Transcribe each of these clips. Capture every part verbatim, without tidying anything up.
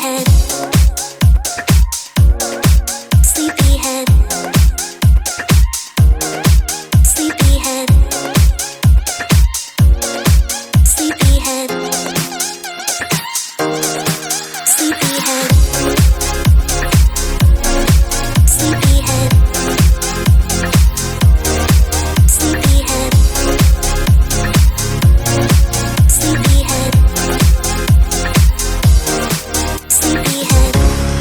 Sleepyhead. Sleepyhead. Sleepyhead. Sleepyhead. Sleepyhead. Sleepyhead. Sleepyhead. Sleepyhead. Sleepyhead.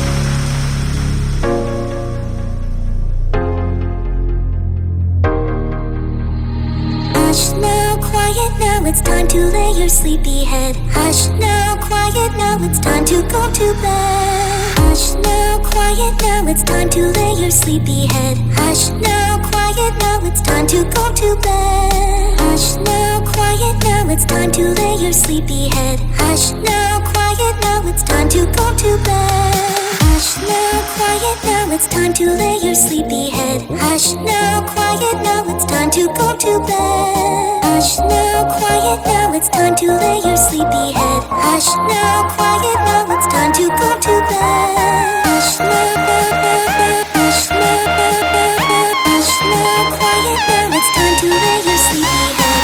Hush now, quiet now, it's time to lay your sleepy head. Hush now, quiet now, it's time to go to bed. Hush now, quiet now, it's time to lay your sleepy head. Hush now, quiet now, it's time to go to bed. Hush now, quiet now, it's time to lay your sleepy head. Hush now, quiet now, it's time to go to bed. Hush now, quiet now, it's time to lay your sleepy head. Hush now, quiet now, it's time to go to bed. Hush now, quiet now, it's time to lay your sleepy head. Hush now, quiet now, it's time to go to bed. Hush now, hush now, hush now, quiet now, it's time to lay your sleepy head.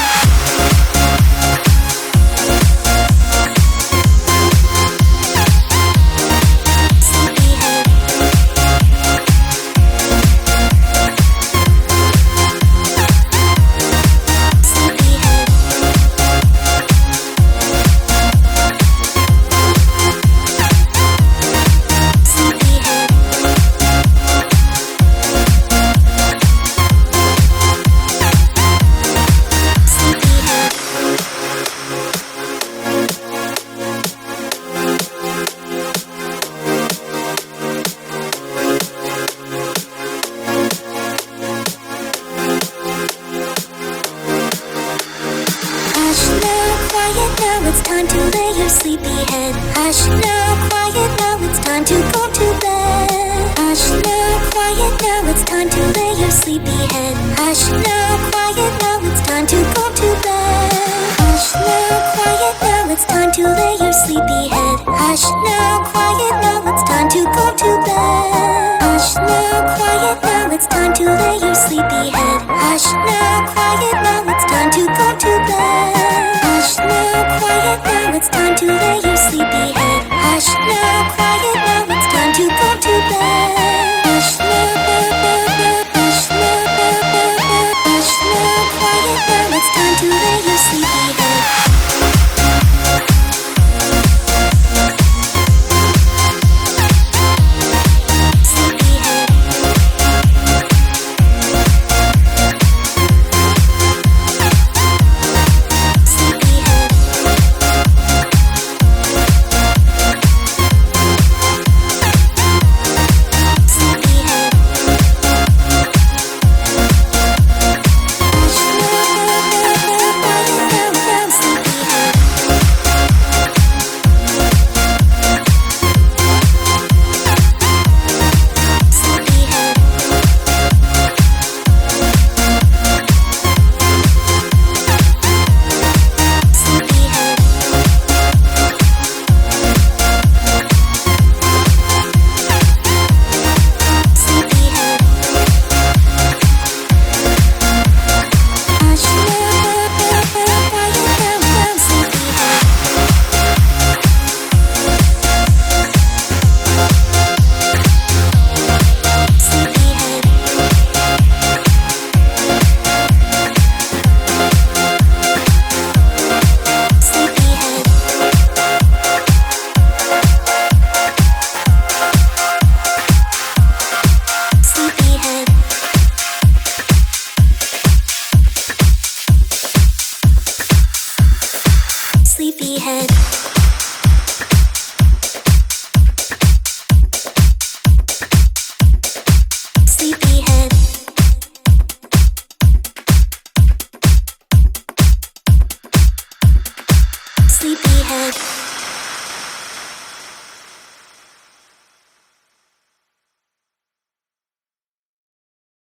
It's time to lay your sleepy head. Hush now, quiet now, it's time to go to bed. Hush now, quiet now, it's time to lay your sleepy head. Hush now, quiet now, it's time to go to bed. Hush now, quiet now, it's time to lay your sleepy head. Hush now, quiet now, it's time to go to bed. Hush now, quiet now, it's time to lay your sleepy head. Hush now, quiet now, it's time to go to bed. Hush now, quiet now, it's time to lay your sleepy head. Hush now, quiet